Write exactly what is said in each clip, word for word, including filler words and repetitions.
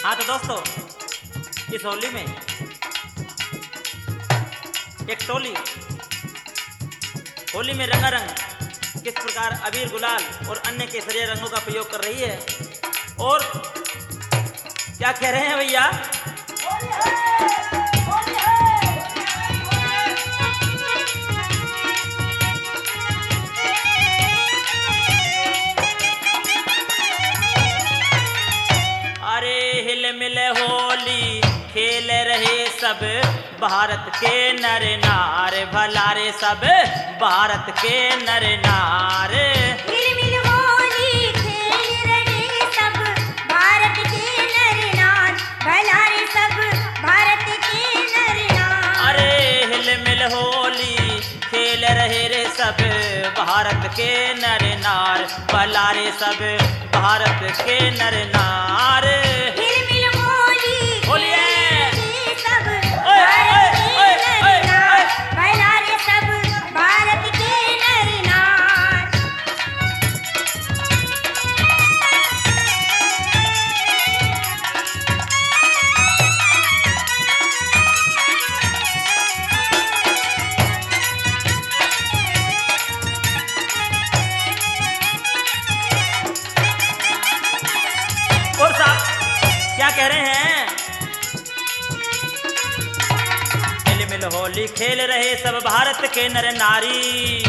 हाँ तो दोस्तों, इस होली में एक टोली होली में रंगारंग किस प्रकार अबीर, गुलाल और अन्य केसरिया रंगों का प्रयोग कर रही है। और क्या कह रहे हैं भैया? अरे हिल मिल होली खेल रहे सब भारत के नर नार, भला रे सब भारत के नर नार। हिल मिल होली खेल रहे सब भारत के नर नार, भला रे सब भारत के नर नार। अरे हिल मिल होली खेल रहे रे सब भारत के नर नार, भला रे सब भारत के नर नार। हिल मिल होली होली खेल सब ओए, भारत ओए, के ओए, नर नार, ओए। भला रे सब भारत के नर नार। और साहब क्या कह रहे हैं? मिल मिल होली खेल रहे सब भारत के नर नारी,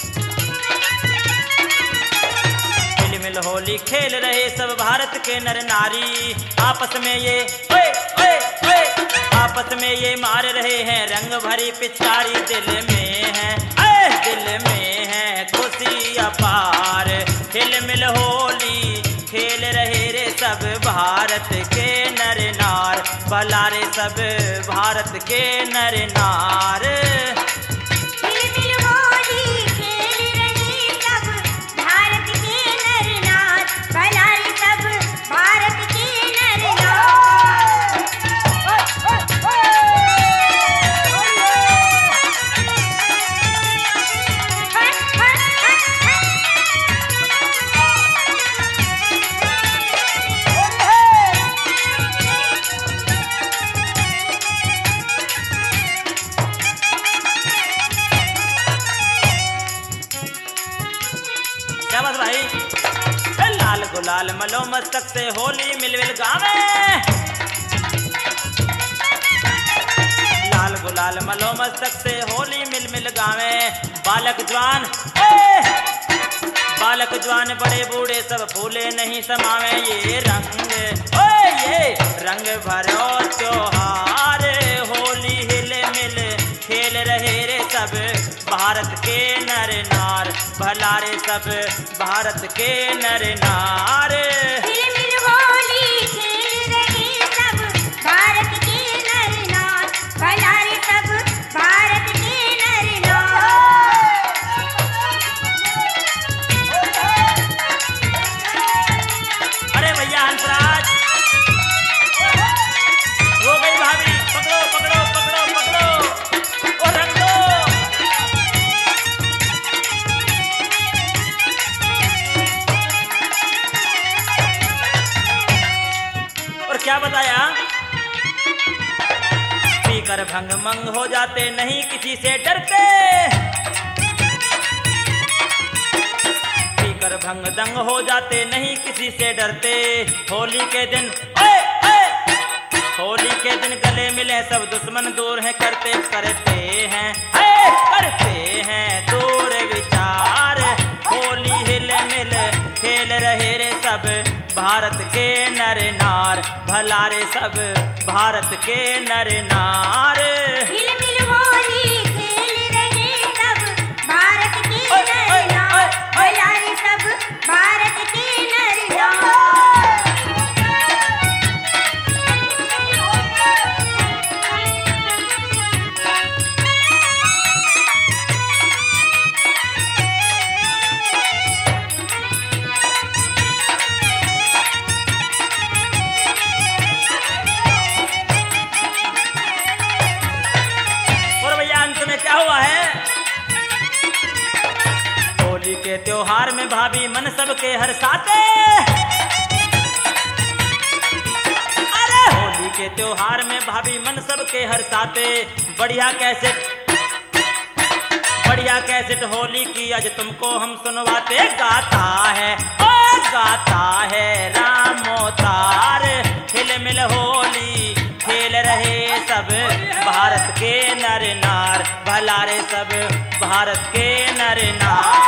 मिल मिल होली खेल रहे सब भारत के नर नारी। आपस में ये ओए ओए ओए आपस में ये मार रहे हैं रंग भरी पिचकारी, दिल में है ऐ दिल में है खुशी अपार। हिल मिल होली खेल रहे रे सब भारत के नर नार, भला रे सब भारत के नर नार। हिल मिल होली खेल रहे सब भारत के नर नार, भला रे सब भारत के नर नार। क्या बात भाई? ए, लाल गुलाल मलो मस्तक से होली मिलविल गावे, लाल गुलाल मलो मस्तक से होली मिल मिल गावे। बालक जवान ए, बालक जवान बड़े बूढ़े सब फूले नहीं समावे। ये रंग ओए ये रंग भरो त्योहार, होली हिल मिल खेल रहे रे सब भारत के नर नार, भला रे सब भारत के नर नार। हिल मिल होली खेल रहे सब भारत के नर नार, भला रे सब भारत के नर नार। अरे भैया हंसराज, हो गई भाभी, पकड़ो पकड़ो पकड़ो पकड़ो और रख दो। और क्या बताया? पीकर भंग मंग हो जाते नहीं किसी से डरते, पीकर भंग दंग हो जाते नहीं किसी से डरते। होली के दिन ओए ओए होली के दिन गले मिले सब दुश्मन दूर है, करते करते हैं है करते हैं दूर विचार। होली हिल मिल खेल रहे रे सब भारत के नर नार, भला रे सब भारत के नर नार। हिल मिल होली खेल रहे सब भारत के नर नार, भला रे सब भारत के नर नार। क्या हुआ है? होली के त्योहार में भाभी मन सबके हर्षाते, के त्योहार में भाभी मन सबके हर्षाते। बढ़िया कैसेट बढ़िया कैसेट होली की आज तुमको हम सुनवाते। गाता है ओ गाता है रामोतार, हिल मिल होली खेल रहे सब भारत के नर नार, भला रे सब भारत के नर नार।